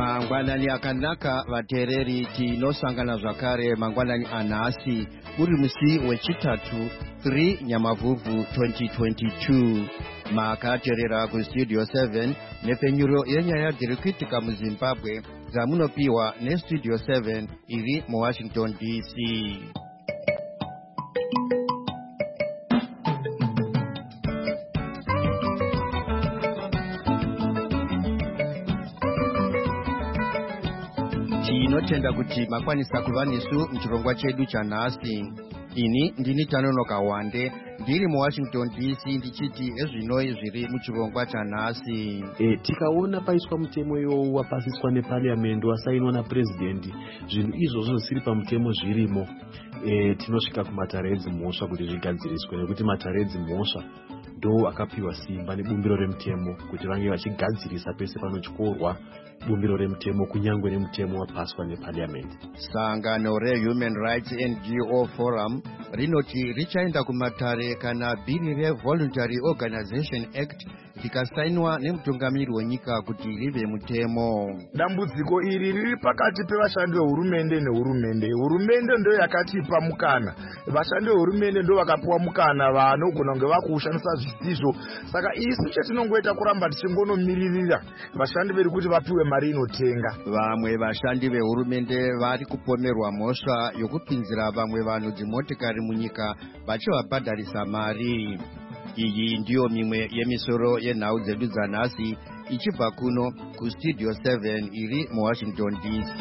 Mangwanani akanaka vateereri tinosangana zvakare mangwanani anhasi uri musi wechitatu 3 Nyamavhuvhu 2022. Makateerera kustudio 7 nepfenyuro yenyaya dziri kuitika muZimbabwe dzamunopiwa nestudio 7 iri muWashington DC. Tinotenda kuti makwanisa kuva nesu muchirongwa chedu chanhasi. Ini ndini Tanonoka Wande ndiri muWashington DC ndichiti ezvinoi zviri muchirongwa chanhasi. Tikaona paiswa mutemo iwowo wapasiswa nepariamendi wasainwa napurezidendi, zvinhu izvozvo zvisiri pamutemo zvirimo, tinosvika kumatare edzimhosva kuti zvigadziriswe, nekuti matare edzimhosva ndo akapiwa simba nebumbiro remutemo kuti vange vachigadzirisa pese panotyorwa bumbiro remutemo kunyangwe nemutemo wapaswa nepariamendi. Sangano reHuman Rights NGO Forum rinoti richaenda kumatare kana bhiri reVoluntary Organization Act rikasainwa nemutungamiri wenyika kuti rive mutemo. Dambudziko iri riri pakati pevashandi vehurumende nehurumende. Hurumende ndo yakatipa mukana, vashandi vehurumende ndo vakapiwa mukana vanogona kunge vakushandisa zvisizvo. Saka isu chetinongoita kuramba tichingonomiririra vashandi vedu kuti vapiwe mari inotenga. Vamwe vashandi vehurumende vari kupomerwa mhosva yokupinzira vamwe vanhu dzimotikari munyika vachivabhadharisa mari. Iyi ndiyo mimwe yemisoro yenhau dzedu dzanhasi ichibva kuno kustudio 7 iri muWashington DC.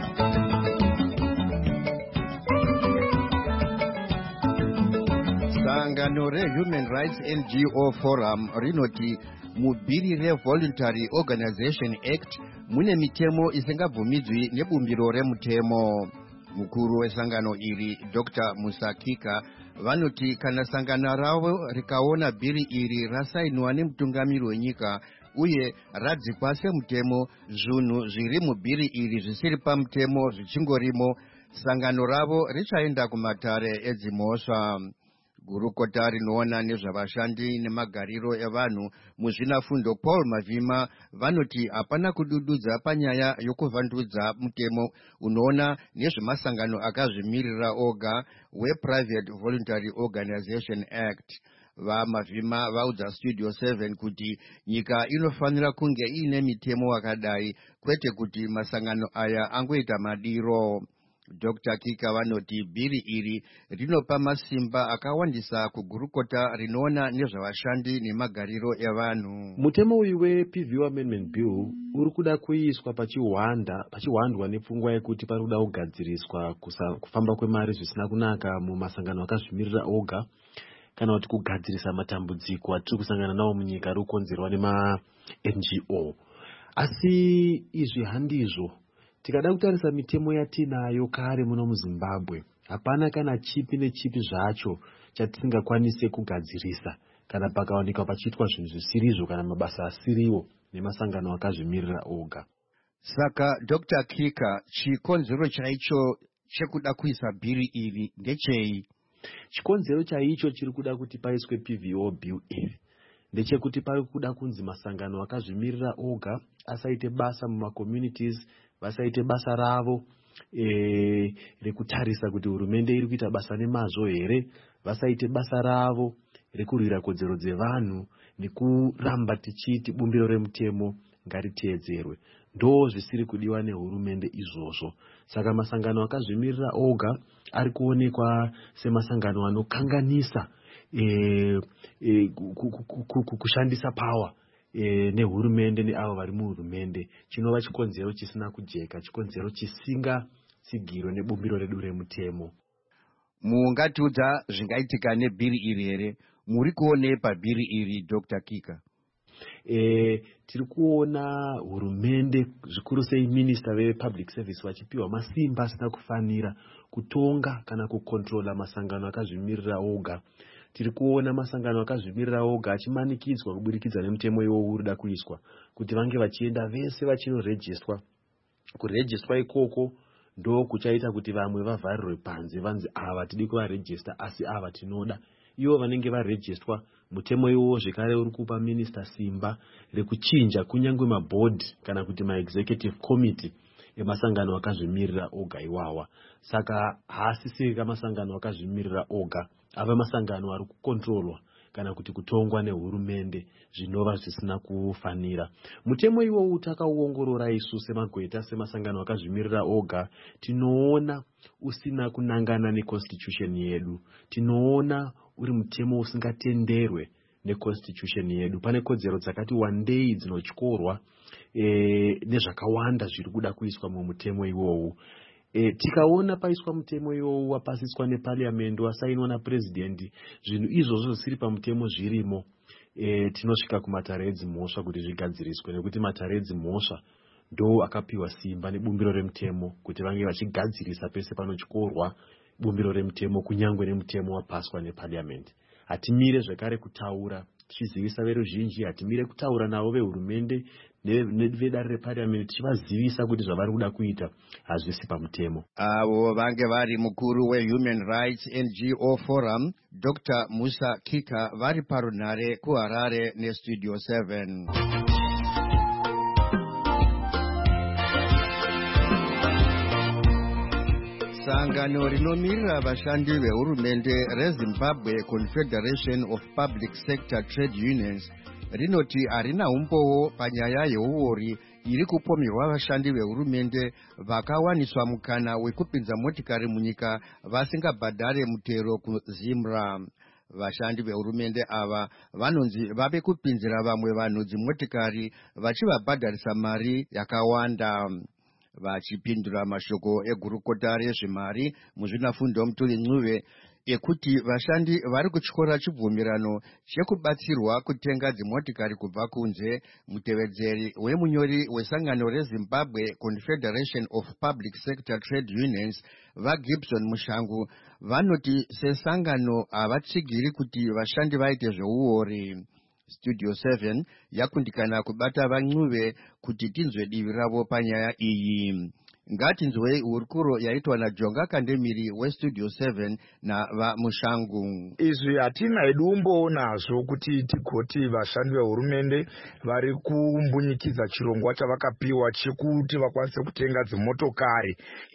Sangano reHuman Rights NGO Forum rinoti mubhiri reVoluntary Organization Act mune mitemo isingabvumidzwi nebumbiro remutemo. Mukuru wesangano iri Dr. Musakika vanoti kana sangano ravo rikaona bhiri iri rasainwa nemutungamiri wenyika uye radzikwa semutemo, zvinhu zviri mubhiri iri zvisiri pamutemo zvichingorimo, sangano ravo richaenda kumatare edzimhosva. Gurukota rinoona nezvavashandi nemagariro evanhu muzvinafundo Paul Mavhima vanoti hapana kudududza panyaya yokuvandudza mutemo unoona nezvemasangano akazvimirira oga wePrivate Voluntary Organization Act. VaMavhima vaudza studio 7 kuti nyika inofanira kunge iine mitemo wakadai, kwete kuti masangano aya angoita madiro. Dr. Kika vanoti bhiri iri rinopa masimba akawandisa kugurukota rinoona nezvavashandi nemagariro evanhu. Mutemo uyu wePV Amendment Bill uri kuda kuiswa pachiwandwa nepfungwa yekuti pari kuda kugadziriswa kufamba kwemari zvisina kunaka mumasangano akazvimirira oga, kana kuti kugadzirisa matambudziko atiri kusangana nawo munyika ari kukonzerwa nema-NGO. Asi izvi handizvo. Tikada kutarisa mitemo yatinayo kare muno muZimbabwe, hapana kana chipi nechipi zvacho chatisingakwanise kugadzirisa kana pakawanikwa pachiitwa zvinhu zvisirizvo kana mabasa asiriwo nemasangano akazvimirira oga. Saka Dr. Kika, chikonzero chaicho chekuda kuisa bhiri iri ndechei? Chikonzero chaicho chiri kuda kuti paiswe PVO bill iri ndechekuti pari kuda kunzi masangano akazvimirira oga asaite basa mumacommunities, vasaite basa ravo rekutarisa kuti hurumende iri kuita basa nemazvo here, vasaite basa ravo rekurwira kodzero dzevanhu nekuramba tichiti bumbiro remutemo ngariteedzerwe. Ndo zvisiri kudiwa nehurumende izvozvo. Saka masangano akazvimirira oga ari kuonekwa semasangano anokanganisa kushandisa power nehurumende neavo vari muhurumende, chinova chikonzero chisina kujeka, chikonzero chisingatsigirwe nebumbiro redu remutemo. Mungatiudza zvingaitika nebhiri iri here? Muri kuonei pabhiri iri Dr. Kika? Tiri kuona hurumende zvikuru sei minister vepublic service vachipiwa masimba asina kufanira kutonga kana kukontrola masangano akazvimirira oga. Tiri kuona masangano akazvimirira oga achimanikidzwa kuburikidza nemutemo iwowo urida kuiswa kuti vange vachienda vese vachinorejistwa. Kurejistwa ikoko ndo kuchaita kuti vamwe vavharirwe panze vanzi ava tidi kuvarejista asi ava tinoda. Ivo vanenge varejistwa Mutemo iwowo zvekare uri kupa minista simba rekuchinja kunyangwe mabhodhi kana kuti maexecutive committee emasangano akazvimirira oga iwawa. Saka haasisiri kamasangano akazvimirira oga, ava masangano ari kukontrolwa kana kuti kutongwa nehurumende zvinova zvisina kufanira. Mutemo iwowu takauongorora isu semagweta semasangano akazvimirira oga, tinoona usina kunangana neconstitution yedu. Tinoona uri mutemo usingatenderwe neconstitution yedu. Pane kodzero dzakati wandei dzinotyorwa nezvakawanda zviri kuda kuiswa mumutemo iwowu. Tikaona paiswa mutemo iwowu wapasiswa neparliament wasainwa napresident, zvinhu izvozvo zvisiri pamutemo zvirimo, tinosvika kumatare edzimhosva kuti zvigadziriswe, nekuti matare edzimhosva ndo akapiwa simba nebumbiro remutemo kuti vange vachigadzirisa pese panotyorwa bumbiro remutemo kunyangwe nemutemo wapaswa neparliament. Hatimire zvekare kutaura tichizivisa veruzhinji, hatimire kutaura navo vehurumende nevedare reparliament tichivazivisa kuti zvavari kuda kuita hazvisi pamutemo. Avo vange vari mukuru weHuman Rights NGO Forum Dr. Musa Kika vari parunhare kuHarare neStudio 7. Sangano rinomirira vashandi vehurumende reZimbabwe Confederation of Public Sector Trade Unions rinoti harina umbowo panyaya yeuori iri kupomerwa vashandi vehurumende vakawaniswa mukana wekupinza motikari munyika vasingabhadhare mutero kuZimra. Vashandi vehurumende ava vanonzi vave kupinzira vamwe vanhu dzimotikari vachivabhadharisa mari yakawanda. Vachipindura mashoko egurukota rezvemari muzvinafundo Mutuli Ncube ekuti vashandi vari kutyora chibvumirano chekubatsirwa kutenga dzimotikari kubva kunze, mutevedzeri wemunyori wesangano reZimbabwe Confederation of Public Sector Trade Unions vaGibson Mushangu vanoti sesangano havatsigiri kuti vashandi vaite zveuori. Studio 7 yakundikana kubata vaNcube kuti tinzwe divi ravo panyaya iyi. Ngatinzwei hurukuro yaitwa naJonga Kandemiri weStudio 7 navaMushangu. Izvi hatina idumbo nazvo kuti tigoti vashandi vehurumende vari kumbunyikidza chirongwa chavakapiwa chekuti vakwanise kutenga dzimotokari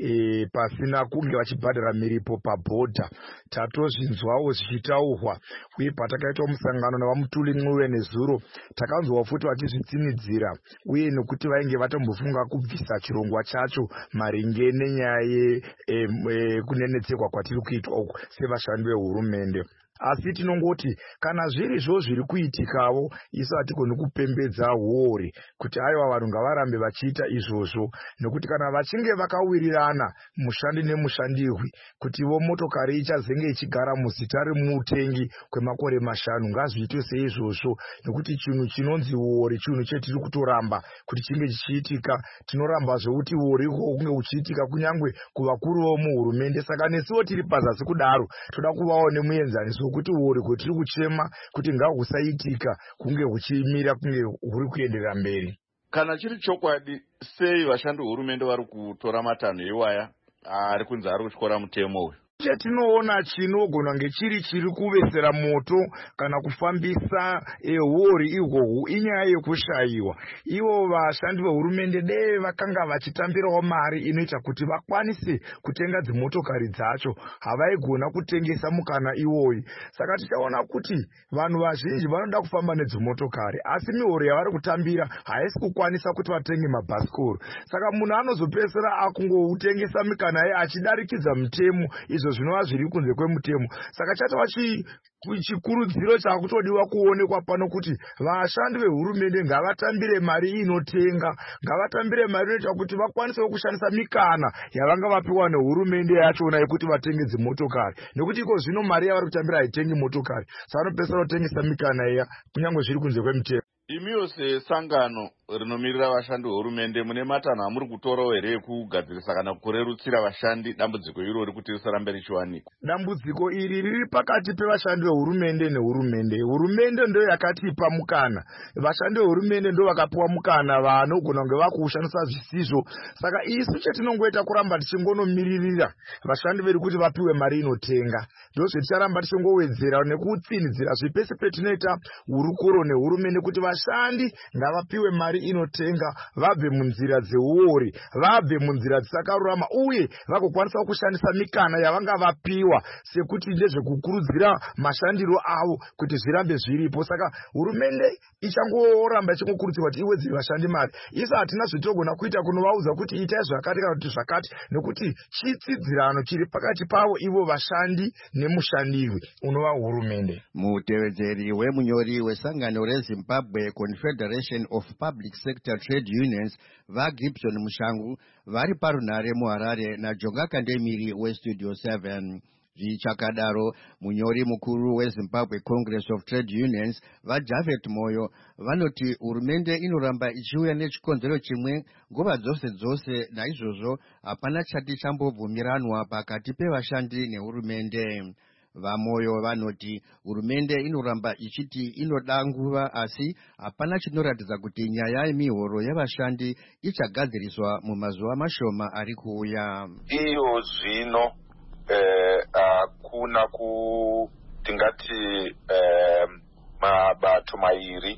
pasina kunge vachibhadhara miripo pabhodha. Tatozvinzwawo zvichitaurwa uye patakaitwa musangano navaMutuli Ncube nezuro takanzwa futi vachizvitsinidzira uye nekuti vainge vatombofunga kubvisa chirongwa chacho maringe nenyaya kunenetsekwa kwatiri kuitwa uku sevashandi vehurumende. Asi tinongoti kana zviri zvo zviri kuitikawo isu hatigoni kupembedza huori kuti aiwa vanhu ngavarambe vachiita izvozvo, nekuti kana vachinge vakawirirana mushandi nemushandirwi kuti vo motokari ichazenge ichigara muzita remutengi kwemakore 5 ngazviitwe seizvozvo, nekuti chinhu chinonzi huori chinhu chetiri kutoramba kuti chinge chichiitika. Tinoramba zvekuti huori kunge uchiitika kunyangwe kuvakuru vomuhurumende. Saka nesiwo tiri pazasi kudaro toda kuvawo nemuenzaniso kuti huori kwetiri kuchema kuti ngahusaitika kunge huchimira kunge huri kuenderera mberi. Kana chiri chokwadi, sei vashandi vehurumende vari kutora matanho ewaya ari kunzi ari kutyora mutemo uyu? Chetinoona chinogona ngechiri chiri kuvesera moto kana kufambisa huori ihwohwu inyaya yekushayiwa. Ivo vashandi vehurumende dei vakanga vachitambirawo mari inoita kuti vakwanise kutenga dzimotokari dzacho, havaigona kutengesa mukana iwoyi. Saka tichaona kuti vanhu vazhinji vanoda kufamba nedzimotokari, asi mihoro yavari kutambira haisi kukwanisa kuti vatenge mabhasikoro. Saka munhu anozopedzisira akungoutengesa mikana ye achidarikidza mutemo, izvo zvinova zviri kunze kwemutemo. Saka chatova chikurudziro chakutodiwa kuonekwa pano kuti vashandi vehurumende ngavatambire mari inotenga, ngavatambire mari inoita kuti vakwanisewo kushandisa mikana yavanga vapiwa nehurumende yachona yekuti vatenge dzimotokari, nekuti iko zvino mari yavari kutambira haitengi motokari, saka vanopedzisira kutengesa mikana iya kunyange zviri kunze kwemutemo. Imiwo sesangano rinomirira vashandi vehurumende, mune matanho amuri kutorawo here ekugadzirisa kana kurerutsira vashandi dambudziko irori kuti risarambe richiwanikwa? Dambudziko iri riri pakati pevashandi vehurumende nehurumende. Hurumende ndo yakatipa mukana, vashandi vehurumende ndo vakapiwa mukana vanogona kunge vakushandisa zvisizvo. Saka isu chatinongoita kuramba tichingonomiririra vashandi vedu kuti vapiwe mari inotenga. Ndozvo ticharamba tichingowedzera nekutsinidzira zvepese petinoita hurukuro nehurumende kuti vashandi ngavapiwe mari inotenga, vabve munzira dzeuori, vabve munzira dzisakarurama, uye vagokwanisa kushandisa mikana yavanga vapiwa sekuti ndezvekukurudzira mashandiro avo kuti zvirambe zviripo. Saka hurumende ichangoramba ichingokurudzirwa kuti iwedzere vashandi mari. Isu hatina zvitogona kuita kunovaudza kuti itai zvakati kana kuti zvakati, nekuti chitsidzirano chiri pakati pavo ivo vashandi nemushandirwi unova hurumende. Mutevedzeri wemunyori wesangano reZimbabwe Confederation of Public Sector Trade Unions vaGibson Mushangu vari parunhare muHarare naJonga Kandemiri weStudio 7. Zvichakadaro, munyori mukuru weZimbabwe Congress of Trade Unions vaJavet Moyo vanoti hurumende inoramba ichiuya nechikonzero chimwe nguva dzose, naizvozvo hapana chati chambobvumiranwa pakati pevashandi nehurumende. Vamoyo vanoti hurumende inoramba ichiti inoda nguva, asi hapana chinoratidza kuti nyaya yemihoro yevashandi ichagadziriswa mumazuva mashoma ari kuuya. Iyo zvino hakuna tingati mabato mairi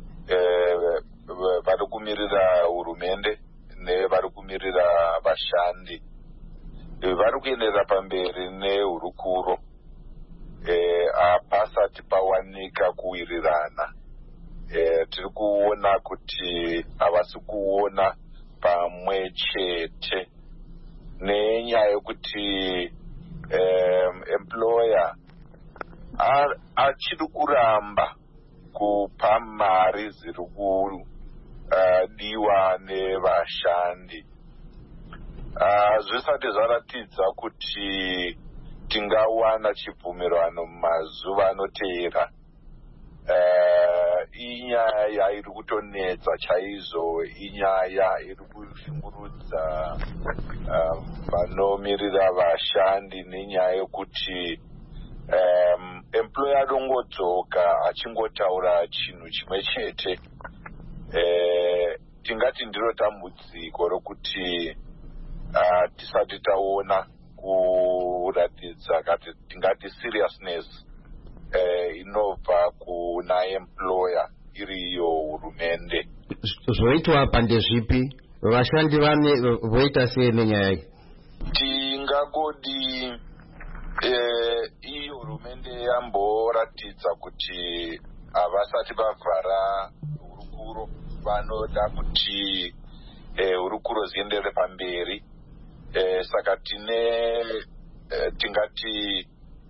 vari kumirira hurumende nevari kumirira vashandi vari kuenderera pamberi nehurukuro. Hapasati pawanika kuwirirana. Tiri kuona kuti havasi kuona pamwe chete nenyaya yekuti employer achiri kuramba kupa mari ziri kudiwa nevashandi. Zvisati zvaratidza kuti tingawana chibvumirano mumazuva anoteera. Inyaya iri kutonetsa chaizvo, inyaya iri kushungurudza vanomiririra vashandi, nenyaya yekuti employer anongodzoka achingotaura chinhu chimwe chete. Tingati ndiro dambudziko rokuti tisati taona kuratidza kati tingati seriousness inobva kuna employer iriyo hurumende. Zvoitwa pande zvipi? Vashandi voita sei nenyaya iyi? Tingangodi iyi hurumende yamboratidza kuti havasati vavhara hurukuro, vanoda kuti hurukuro zienderere pamberi. Saka tingati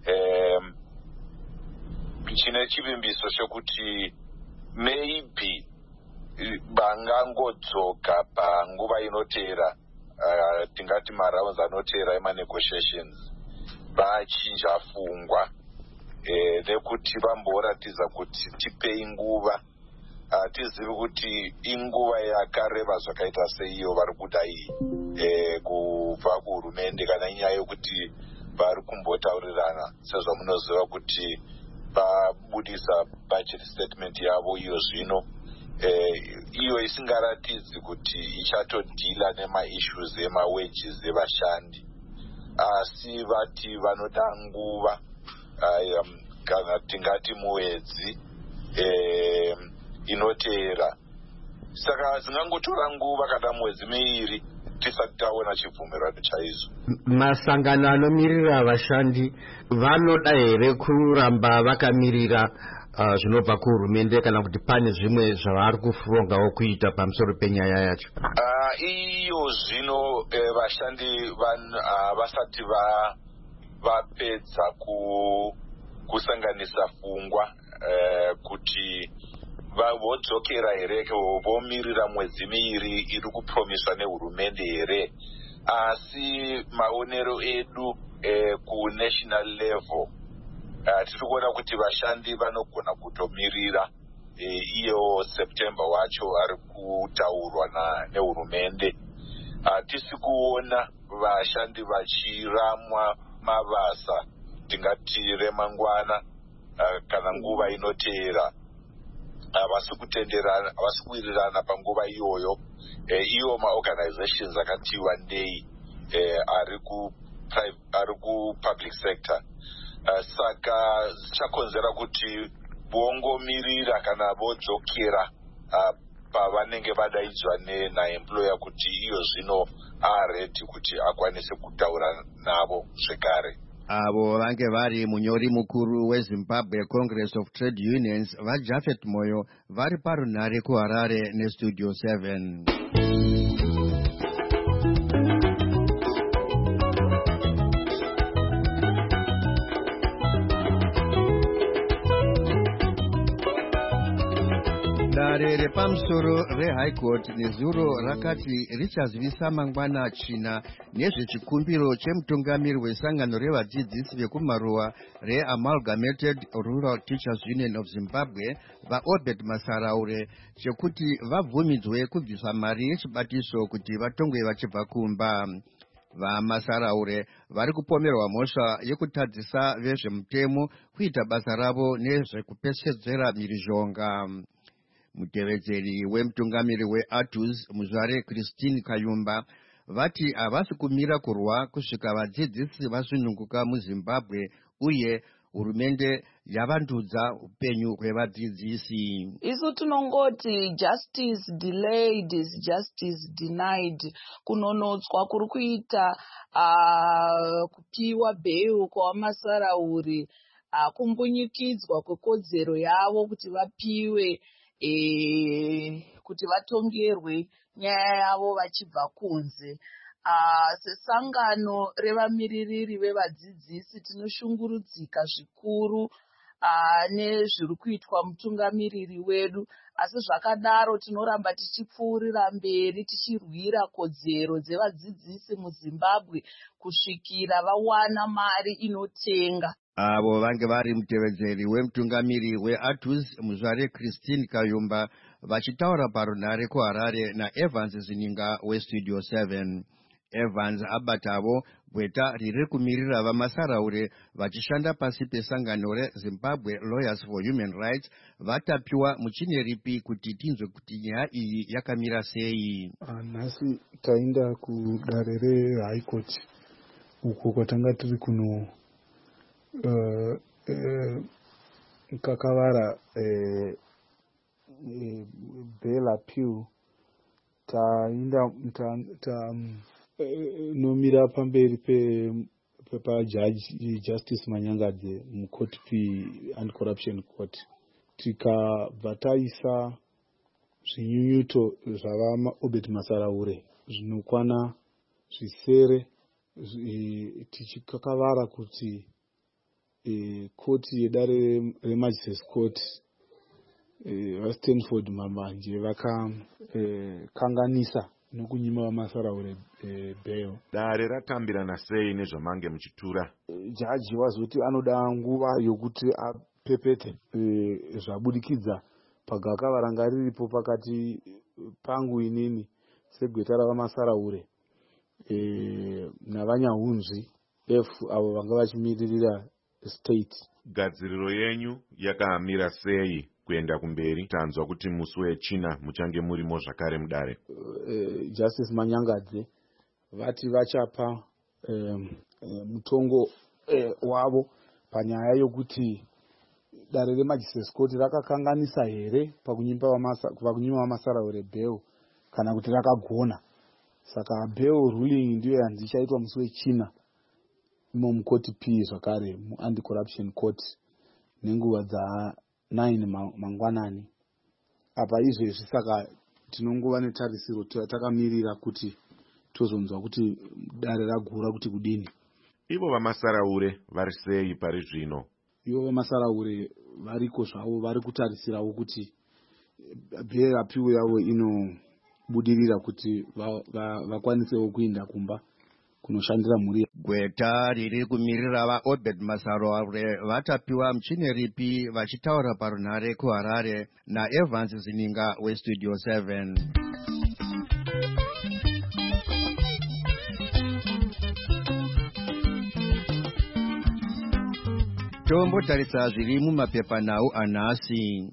chine chivimbiso chekuti maybe vangangodzoka panguva inoteera, tingati marounds anoteera emanegotiations, vachinja pfungwa nekuti vamboratidza kuti tipei nguva. Hatizivi kuti inguva yakareba zvakaita seiyo vari kuda iyi kubva kuhurumende, kana inyaya yokuti vari kumbotaurirana. Sezvamunoziva kuti vabudisa budget statement yavo iyo zvino, iyo isingaratidzi kuti ichatodhila nemaissues emawages evashandi, asi vati vanoda nguva, kana tingati muwedzi inoteera. Saka zingangotora nguva kana mwedzi miiri tisati taona chibvumirano chaizvo. Masangano anomirira vashandi vanoda here kuramba vakamirira zvinobva kuhurumende, kana kuti pane zvimwe zvavari kufungawo kuita pamusoro penyaya yacho? Iyo zvino vashandi vasati vapedza kusanganisa pfungwa kuti vodzokera here vomirira mwedzi miiri iri kupromiswa nehurumende here. Asi maonero edu kunational level tiri kuona kuti vashandi vanogona kutomirira iyo September wacho ari kutaurwa nehurumende. Hatisi kuona vashandi vachiramwa mabasa tingati remangwana kana nguva inoteera. Havasi kutenderana, havasi kuwirirana panguva iyoyo. Iwo maorganizations akati wandei ari kupublic sector. Saka zvichakonzera kuti vongomirira kana vodzokera pavanenge vadaidzwa naemployer kuti iyo zvino aredi kuti akwanise kutaura navo zvekare. Avo vange vari munyori mukuru weZimbabwe Congress of Trade Unions vaJafet Moyo vari parunhare kuHarare neStudio 7. Dare repamusoro reHigh Court nezuro rakati richazivisa mangwana china nezvechikumbiro chemutungamiri wesangano revadzidzisi vekumaruwa reAmalgamated Rural Teachers Union of Zimbabwe vaObed Masaraure chekuti vabvumidzwe kubvisa mari yechibatiso kuti vatongwe vachibva kumba. VaMasaraure vari kupomerwa mhosva yekutadzisa vezvemutemo kuita basa ravo nezvekupesedzera mhirizhonga. Mutevedzeri wemutungamiri weATUS muzvare Christine Kayumba vati havasi kumira kurwa kusvika vadzidzisi vasununguka muZimbabwe uye hurumende yavandudza upenyu hwevadzidzisi. Isu tinongoti justice delayed is justice denied. Kunonotswa kuri kuita kupiwa bheil kwaMasaraure kumbunyikidzwa kwekodzero yavo kuti vapiwe kuti vatongerwe nyaya yavo vachibva kunze. Sesangano revamiririri vevadzidzisi tinoshungurudzika zvikuru nezviri kuitwa mutungamiriri wedu, asi zvakadaro tinoramba tichipfuurira mberi tichirwira kodzero dzevadzidzisi muZimbabwe kusvikira vawana mari inotenga. Avo vange vari mutevedzeri wemutungamiri weATUS muzvare Christine Kayumba vachitaura parunhare kuHarare naEvans Zininga weStudio 7. Evans abatavo gweta riri kumirira vaMasaraure vachishanda pasi pesangano reZimbabwe Lawyers for Human Rights vatapiwa muchine ripi kuti tinzwe kuti nyaya iyi yakamira sei. Nhasi taenda kudare reHigh Court uko kwatanga tiri kuno kakavara bail appeal. Taenda nomira pamberi pepajaji Justice Manyangadze mucourt Anti-Corruption Court. Tikabva taisa zvinyunyuto zvavaObed Masaraure zvinokwana zvisere tichikakavara kuti koti yedare reMagistrates Court vaStanford Mambanje vakakanganisa nokunyima vaMasaraure bail. Dare ratambirana sei nezvamange muchitura? Jaji wazoti anoda nguva yokuti apepete zvabudikidza pagakavara riripo pakati pangu inini segweta ravaMasaraure navanyahunzvi avo vanga vachimiririra state. Gadziriro yenyu yakamira sei kuenda kumberi? Tanzwa kuti musi wechina muchange murimo zvakare mudare. Justice Manyangadze vati vachapa mutongo wavo panyaya yokuti dare reMagistrates Court rakakanganisa here pakunyima vaMasaraure bail kana kuti rakagona. Saka bail ruling ndiyo yanzi ichaitwa musi wechina imo mukoti P zvakare muAnti-Corruption Court nenguva dza9 mangwanani. Apa izvezvi saka tinongova netarisiro takamirira kuti tozonzwa kuti dare ragura kuti kudini. Ivo vaMasaraure vari sei pari zvino? Ivo vaMasaraure variko zvavo vari kutarisirawo kuti bail appeal yavo inobudirira kuti vakwanisewo kuenda kumba kunoshandira mhuri. Gweta riri kumirira vaObed Masarore vatapiwa muchine ripi vachitaura parunhare kuHarare naEvans Zininga weStudio 7. Tombotarisa zviri mumapepanhau anhasi.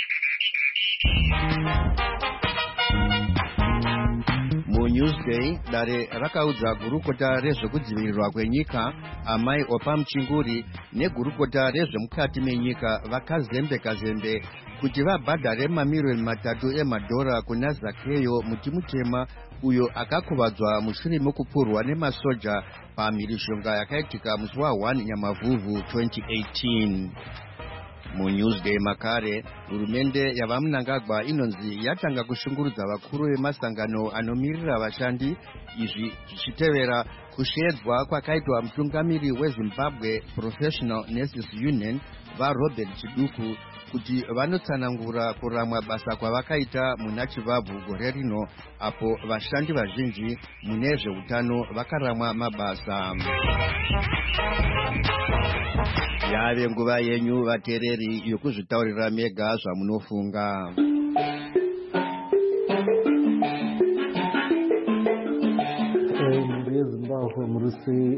MuNewsday, dare rakaudza gurukota rezvekudzivirirwa kwenyika Amai Opa Muchinguri negurukota rezvemukati menyika vakazembe kuti vabhadhare mamiriyoni 3 emadhora kuna Zakeyo Mutimutema uyo akakuvadzwa mushure mekupurwa nemasoja pamhirishonga yakaitika musi wa1 Nyamavhuvhu 2018. MuNewsday makare, hurumende yavaMnangagwa inonzi yatanga kushungurudza vakuru vemasangano anomirira vashandi, izvi zvichitevera kushedzwa kwakaitwa mutungamiri weZimbabwe Professional Nurses Union vaRobert Chiduku kuti vanotsanangura kuramwa basa kwavakaita muna Chivabvu gore rino, apo vashandi vazhinji mune zveutano vakaramwa mabasa. Yave nguva yenyu vateereri yokuzvitaurira mega zvamunofunga. Mhuri yeZimbabwe murusi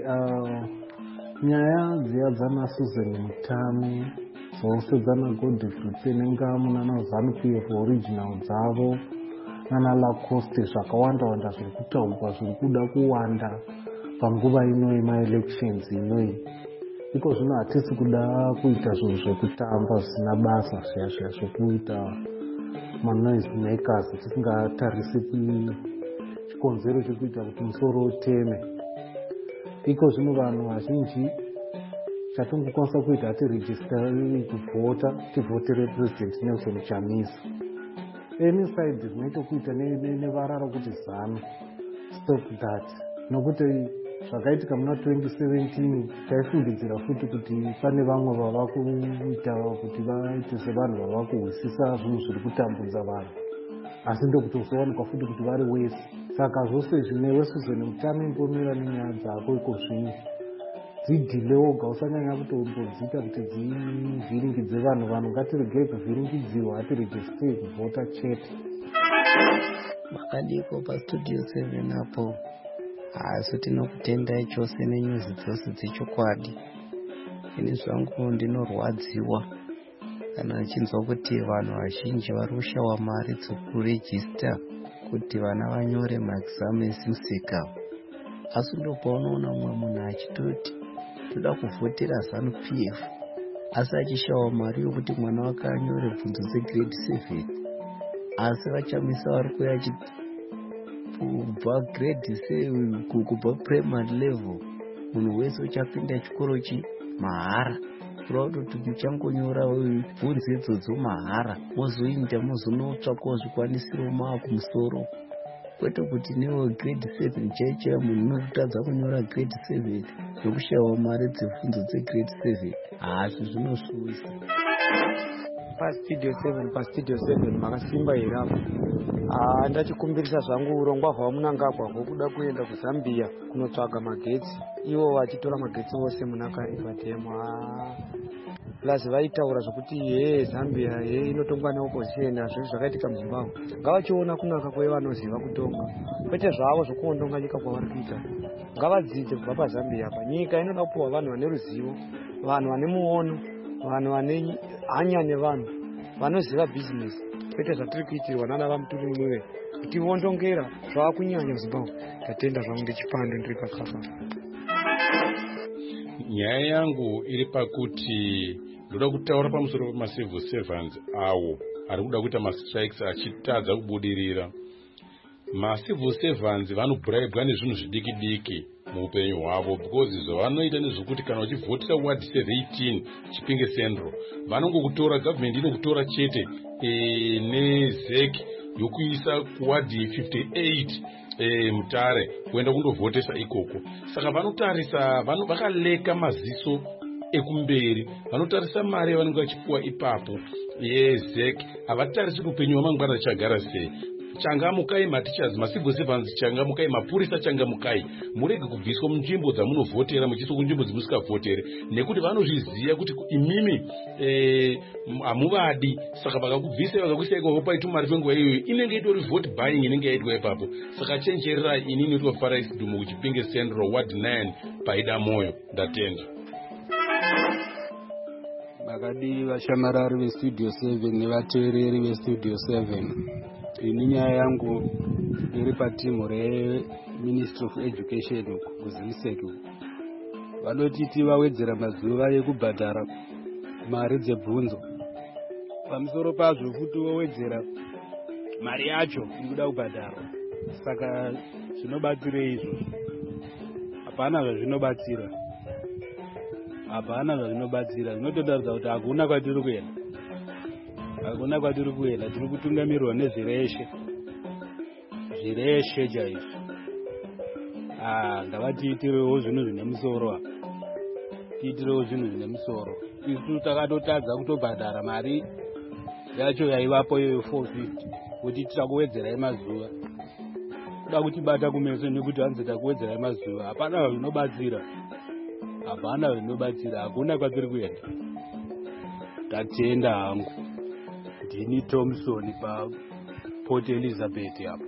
nyaya dziya dzana Susan Mutami dzose dzana Godfrey Penengamu nana ZANU-PF original dzavo nana Lacoste zvakawanda zviri kutaurwa zviri kuda kuwanda panguva ino yemaelections inoyi. Iko zvino hatisi kuda kuita zvinhu zvekutamba zvisina basa zviya zvekuita manoise makers tisingatarisi chikonzero chekuita kuti musoro uteme. Iko zvino vanhu vazhinji chatongokwanisa kuita atiregistari kuvhota tivhotere President Nelson Chamisa. Any side zvinoita kuita nevara rokuti ZANU, stop that. Nokuti zvakaitika muna 2017 taifungidzira futi kuti pane vamwe vava kuita kuti vaite sevanhu vava kuhwisisa zvinhu zviri kutambudza vanhu, asi ndokutozowanikwa futi kuti vari wese. Saka zvose zvinewe Susan Mutami mbomira nenyaya dzako iko zvino dzidhile woga, usanyanya kutombodzita kuti dzivhiringidze vanhu ngatiregei kuvhiringidziwa, atiregistei kuvhota chete. Makadiko paStudio 7 apo. Asi tinokutendai chose nenyuzi dzose dzechokwadi. Ini zvangu ndinorwadziwa kana ndichinzwa kuti vanhu vazhinji vari kushawa mari dzokurejista kuti vana vanyore maexam emusika. Asi ndopaunoona mumwe munhu achitoti toda kuvhotera ZANU-PF asi achishawa mari yokuti mwana wake anyore bvunzo dzegrade 7, asi vachamisa vari kuya kubva grade 7 kubva primary level munhu wese uchapinda chikorochi mahara, kurauda kuti muchangonyora bvunzo idzodzo mahara mozoinda mozonotsvakawo zvikwanisiro kumusoro, kwete kuti newe grade 7 chaichaya munhu unotadza kunyora grade 7 nokushawa mari dzebvunzo dzegrade 7. Asi zvinosuwisa. paStudio 7 makasimba here apo. Ndachikumbirisa zvangu urongwa hwaMnangagwa hwokuda kuenda kuZambia kunotsvaga magetsi, ivo vachitora magetsi vose muna Kariba Dam. Plus vaitaura zvokuti Zambia inotongwa neopposition, hazvo zvakaitika muZimbabwe. Ngavachiona kunaka kwevanoziva kutonga, kwete zvavo zvokuondonga nyika kwavari kuita. Ngavadzidze kubva paZambia apa. Nyika inoda kupuhwa vanhu vane ruzivo, vanhu vane muono, vanhu vane hanya nevanhu, vanoziva business, kwete zvatiri kuitirwa nana vaMuturimuwe kuti vondongera zvava kunyanya muZimbabwe. Ndatenda zvangu ndechipando ndiri pakapa. Nyaya yangu iri pakuti ndoda kutaura pamusoro pemacivil servants awo ari kuda kuita mastrikes achitadza kubudirira. Macivil servants vanobribwa nezvinhu zvidiki muupenyu hwavo, because zvavanoita nezvokuti kana uchivhotera ward 17 Chipinge Central vanongokutora, government inokutora chete nezek yokuisa kuwadi 58 Mutare kuenda kundovhotesa ikoko. Saka vanotarisa, vakaleka maziso ekumberi, vanotarisa mari yavanenge vachipuwa ipapo yezek, havatarisi upenyu hwamangwana richagara sei. changamukai matichers, macivil servants changamukai, mapurisa changamukai, murege kubviswa munzvimbo dzamunovhotera muchiiswa kunzvimbo dzimusikavhotere, nekuti vanozviziva kuti imimi hamuvadi, saka vakakubvisai vakakuisai ikoko paitumari penguva iyoyo inenge itori vote buying inenge yaitwa ipapo. Saka chenjererai, inini tofarais Dumo kuchipinge Central Ward 9 paida moyo. Ndatenda. Makadi vashamarari vestudio 7 nevateereri vestudio 7, ini nyaya yangu iri patimu reMinistry of Education kuziviseki. Vanotiti vawedzera mazuva ekubhadhara mari dzebvunzo, pamusoro pazvo futi wawedzera mari yacho ikuda kubhadharwa. Saka zvinobatsirei izvozvo? Hapana zvazvinobatsira. Hapana zvazvinobatsira. Zvinototaridza kuti hakuna kwatiri kuenda. Hakuna kwatiri kuenda. Tiri kutungamirwa nezvireshe. Zvireshe chaizvo. Ngavatiitirewo zvinhu zvine musoro. Tiitirewo zvinhu zvine musoro. Isu takatotadza kutobhadhara mari yacho yaivapo yoyo 450 kuti titakuwedzerai mazuva. Kuda kutibata kumeso nekuti hanzi takuwedzerai mazuva. Hapana zvazvinobatsira. Hapana zvinobatsira. Hakuna kwatiri kuenda. Tatenda hangu. Ndini Thompson paPort Elizabeth hapo.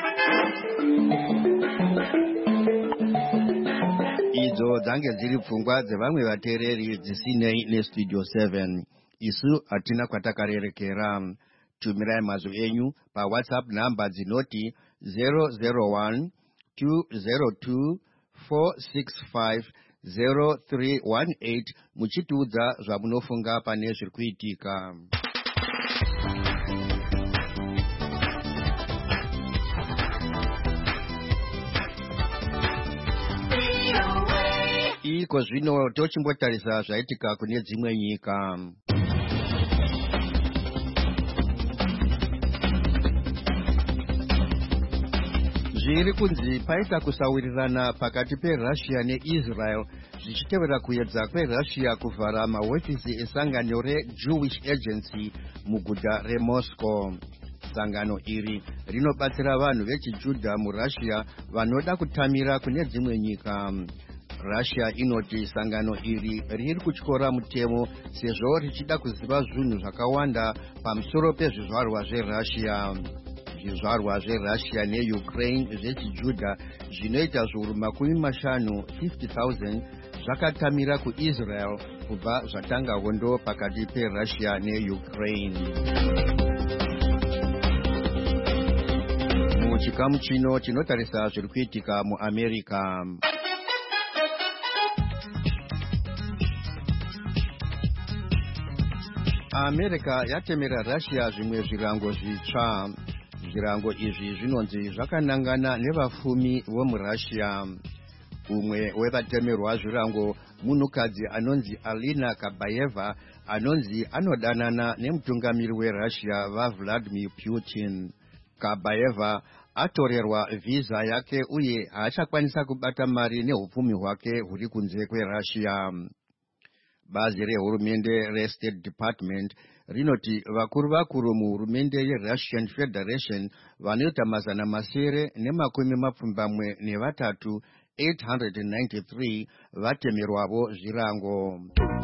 Idzo dzange dziri pfungwa dzevamwe vateereri dzisinei nestudio 7. Isu hatina kwatakarerekera. Tumirai mazwi enyu paWhatsApp namba dzinoti 001 202 465 0318 muchitiudza zvamunofunga pane zviri kuitika. Iko zvino tochimbotarisa zvaitika kune dzimwe nyika. Zviri kunzi paita kusawirirana pakati peRussia neIsrael zvichitevera kuedza kweRussia kuvhara mahofisi esangano reJewish Agency muguta reMoscow. Sangano iri rinobatsira vanhu vechijudha muRussia vanoda kutamira kune dzimwe nyika. Russia inoti sangano iri riri kutyora mutemo sezvo richida kuziva zvinhu zvakawanda pamusoro pezvizvarwa zveRussia. Zvizvarwa zveRussia neUkraine zvechijudha zvinoita zviuru 50,000 zvakatamira kuIsrael kubva zvatanga hondo pakati peRussia neUkraine. Muchikamu chino tinotarisa zviri kuitika muAmerica. America yatemera Russia zvimwe zvirango zvitsva. Zvirango izvi zvinonzi zvakanangana nevafumi vomuRussia. Umwe wevatemerwa zvirango munhukadzi anonzi Alina Kabayeva anonzi anodanana nemutungamiri weRussia vaVladimir Putin. Kabayeva atorerwa visa yake uye haachakwanisa kubata mari neupfumi hwake huri kunze kweRussia. Bazi rehurumende reState Department rinoti vakuru muhurumende yeRussian Federation vanoita 723 893 vatemerwavo zvirango.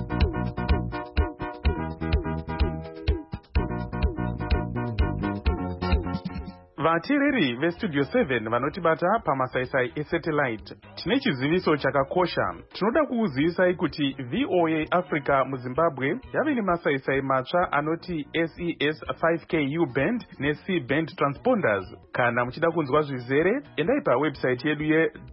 Vateereri vestudio 7 vanotibata pamasaisai esatellite, tine chiziviso chakakosha. Tinoda kukuzivisai kuti VOA Africa muZimbabwe yave nemasaisai matsva anoti SES 5KU band neC band transponders. Kana muchida kunzwa zvizere, endai pawebsite yedu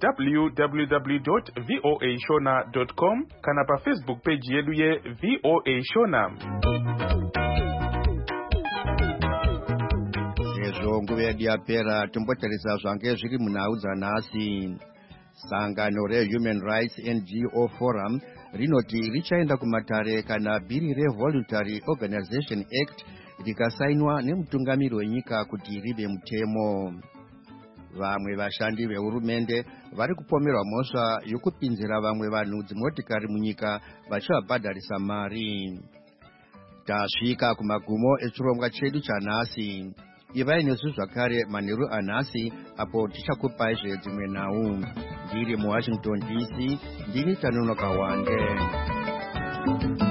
www.voashona.com kana paFacebook page yedu yeVOA Shona. Nguva yedu yapera tombotarisa zvange zviri munhau dzanhasi. Sangano reHuman Rights NGO Forum rinoti richaenda kumatare kana bhiri reVoluntary Organization Act rikasainwa nemutungamiri wenyika kuti rive mutemo. Vamwe vashandi vehurumende vari kupomerwa mhosva yokupinzira vamwe vanhu dzimotikari munyika vachivabhadharisa mari. Tasvika kumagumo echirongwa chedu chanhasi. ivai nesu zvakare manheru anhasi apo tichakupaizve dzimwe nhau. Ndiri muWashington DC, ndini Tanonoka Wande.